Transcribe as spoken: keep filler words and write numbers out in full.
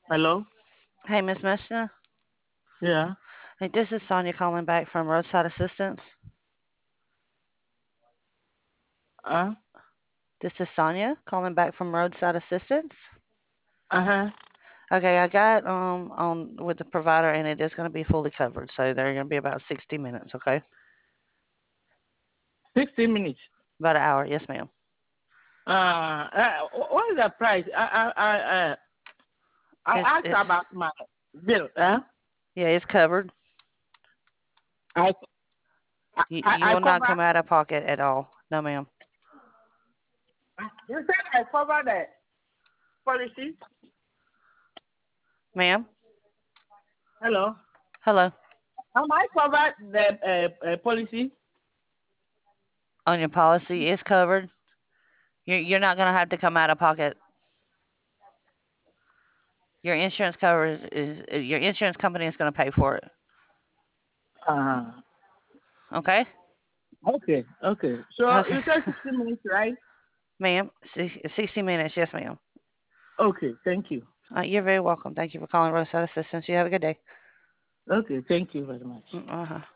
Hello? Hey, Miss Messina. Yeah. Hey, this is Sonia calling back from Roadside Assistance. Uh, This is Sonia calling back from Roadside Assistance. uh-huh. Okay, I got um on with the provider, and it is going to be fully covered, so they're going to be about sixty minutes. Okay, sixty minutes. about an hour. Yes, ma'am. Uh, uh, what is the price? I, I, I, uh, I It's asked it's about my bill. Huh? yeah, it's covered. I, I, You I you I will not cover. come out of pocket at all. No, ma'am. You said I cover the policy. Ma'am. Hello. Hello. Am I covered the uh, uh, policy? On your policy is covered. You're you're not going to have to come out of pocket. Your insurance covers is your insurance company is going to pay for it. Uh, Okay. okay, okay. So Okay. you said sixty minutes, right? Ma'am, sixty minutes. Yes, ma'am. Okay, thank you. Uh, you're very welcome. Thank you for calling Roadside Assistance. You have a good day. Okay, thank you very much. Uh-huh.